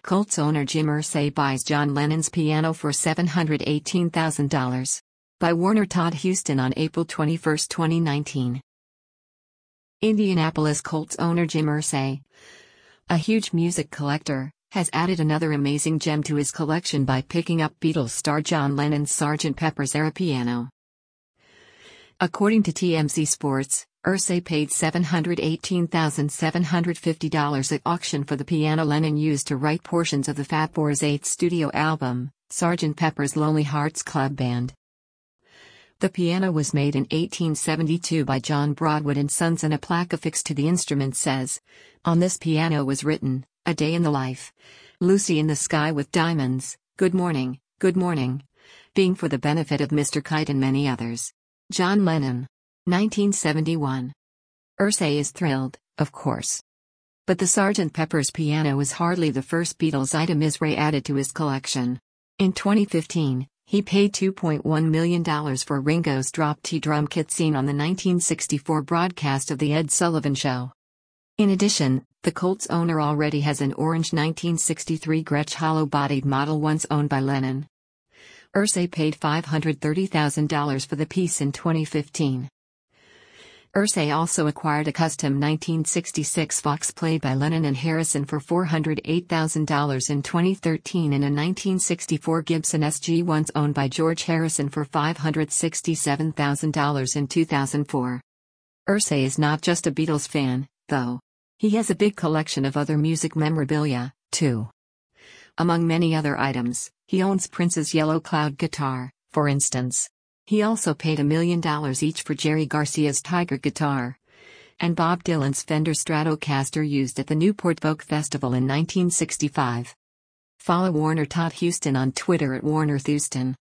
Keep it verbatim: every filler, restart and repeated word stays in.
Colts owner Jim Irsay buys John Lennon's piano for seven hundred eighteen thousand dollars. By Warner Todd Huston on April twenty-first, twenty nineteen. Indianapolis Colts owner Jim Irsay, a huge music collector, has added another amazing gem to his collection by picking up Beatles star John Lennon's Sergeant Pepper's era piano. According to T M Z Sports, Irsay paid seven hundred eighteen thousand seven hundred fifty dollars at auction for the piano Lennon used to write portions of the Fat Boys' eighth studio album, Sergeant Pepper's Lonely Hearts Club Band. The piano was made in eighteen seventy-two by John Broadwood and Sons, and a plaque affixed to the instrument says, "On this piano was written, A Day in the Life. Lucy in the Sky with Diamonds, Good Morning, Good Morning," being for the benefit of Mister Kite and many others. John Lennon. nineteen seventy-one. Irsay is thrilled, of course. But the Sergeant Pepper's piano is hardly the first Beatles item Irsay added to his collection. In twenty fifteen, he paid two point one million dollars for Ringo's drop T drum kit seen on the nineteen sixty-four broadcast of The Ed Sullivan Show. In addition, the Colts owner already has an orange nineteen sixty-three Gretsch hollow-bodied model once owned by Lennon. Irsay paid five hundred thirty thousand dollars for the piece in twenty fifteen. Irsay also acquired a custom nineteen sixty-six Fox played by Lennon and Harrison for four hundred eight thousand dollars in twenty thirteen and a nineteen sixty-four Gibson S G once owned by George Harrison for five hundred sixty-seven thousand dollars in two thousand four. Irsay is not just a Beatles fan, though. He has a big collection of other music memorabilia, too. Among many other items, he owns Prince's Yellow Cloud guitar, for instance. He also paid a million dollars each for Jerry Garcia's Tiger guitar and Bob Dylan's Fender Stratocaster used at the Newport Folk Festival in nineteen sixty-five. Follow Warner Todd Huston on Twitter at Warner Thuston.